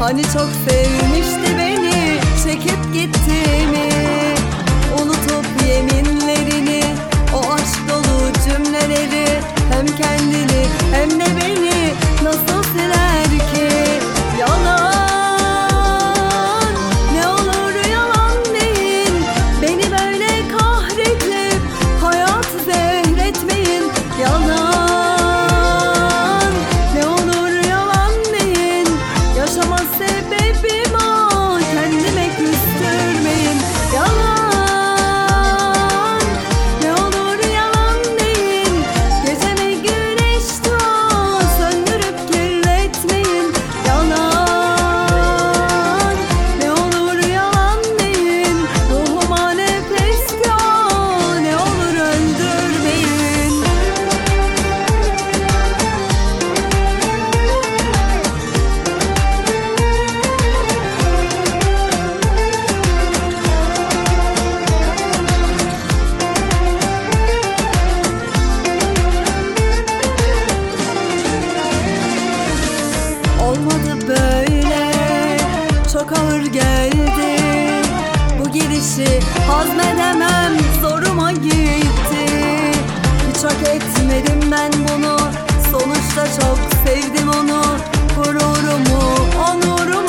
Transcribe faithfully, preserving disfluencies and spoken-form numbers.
Hani çok sevmişti beni, çekip gitti mi? Unutup yeminlerini, o aşk dolu cümleleri, hem kendini hem de beni nasıl siler ki? Yalan, ne olur yalan deyin, beni böyle kahredip hayatı zehretmeyin. Yalan, ne olur yalan deyin, yaşama sebebim o, kendime küstürmeyin. Yalan, ne olur yalan deyin, geceme güneş doğ, söndürüp kirletmeyin. Yalan, ne olur yalan deyin, ruhuma nefes yok, ne olur öldürmeyin. Olmadı böyle, çok ağır geldi. Bu gidişi hazmedemem, zoruma gitti. Hiç hak etmedim ben bunu, sonuçta çok sevdim onu. Gururumu, onurumu